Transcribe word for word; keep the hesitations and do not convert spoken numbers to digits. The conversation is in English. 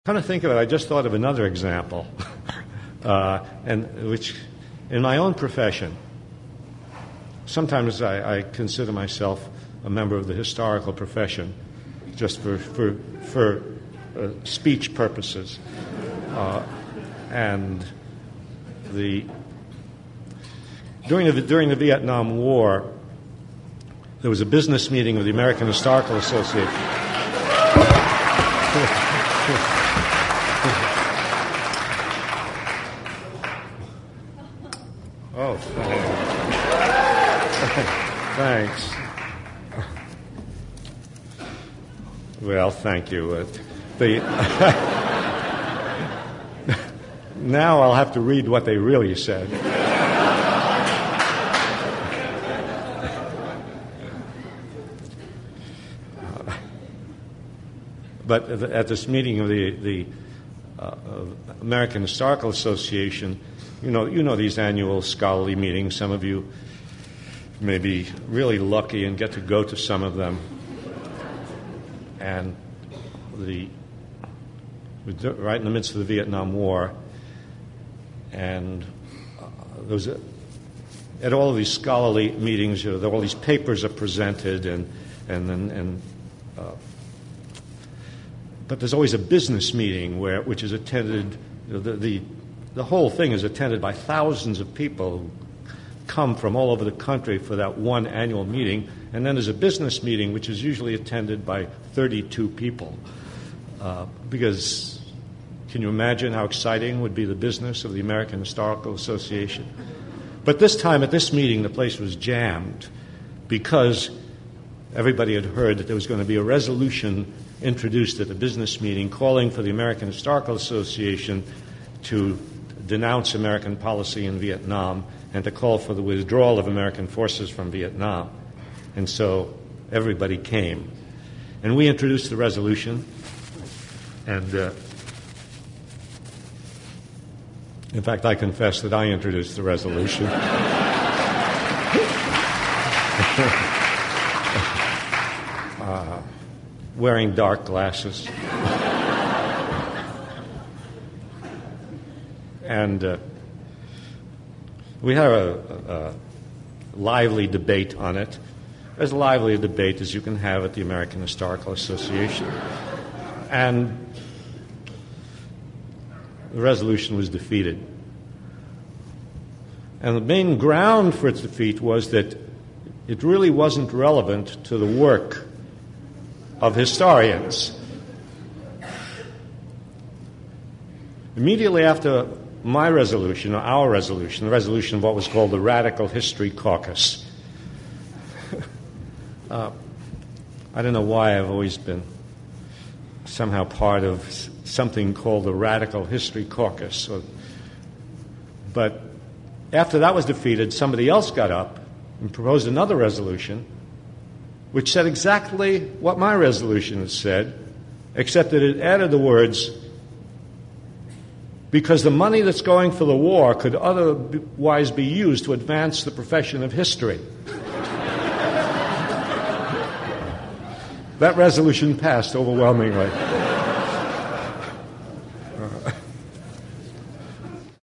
Come to think of it, I just thought of another example, uh, and which, in my own profession, sometimes I, I consider myself a member of the historical profession, just for for, for uh, speech purposes, uh, and the during the during the Vietnam War, there was a business meeting of the American Historical Association. Oh, thanks. Well, thank you. Uh, the now I'll have to read what they really said. Uh, but at this meeting of the the uh, American Historical Association, You know, you know these annual scholarly meetings. Some of you may be really lucky and get to go to some of them. And the right in the midst of the Vietnam War, and uh, there was a, at all of these scholarly meetings, you know, all these papers are presented, and and and. and uh, but there's always a business meeting where which is attended. You know, the, the The whole thing is attended by thousands of people who come from all over the country for that one annual meeting. And then there's a business meeting, which is usually attended by thirty-two people. Uh, because can you imagine how exciting would be the business of the American Historical Association? But this time at this meeting, the place was jammed because everybody had heard that there was going to be a resolution introduced at the business meeting calling for the American Historical Association to denounce American policy in Vietnam and to call for the withdrawal of American forces from Vietnam. And so everybody came. And we introduced the resolution. And uh, in fact, I confess that I introduced the resolution. uh, wearing dark glasses. And uh, we had a, a lively debate on it, as lively a debate as you can have at the American Historical Association. And the resolution was defeated. And the main ground for its defeat was that it really wasn't relevant to the work of historians. Immediately after my resolution, or our resolution, the resolution of what was called the Radical History Caucus. uh, I don't know why I've always been somehow part of something called the Radical History Caucus. So, but after that was defeated, somebody else got up and proposed another resolution, which said exactly what my resolution had said, except that it added the words, because the money that's going for the war could otherwise be used to advance the profession of history. That resolution passed overwhelmingly.